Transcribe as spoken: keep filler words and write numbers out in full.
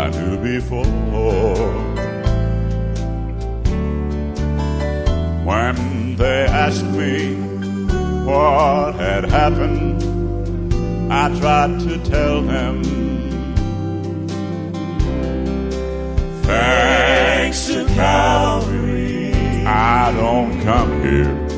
I knew before. When they asked me what had happened, I tried to tell them, thanks to Calvary, I don't come here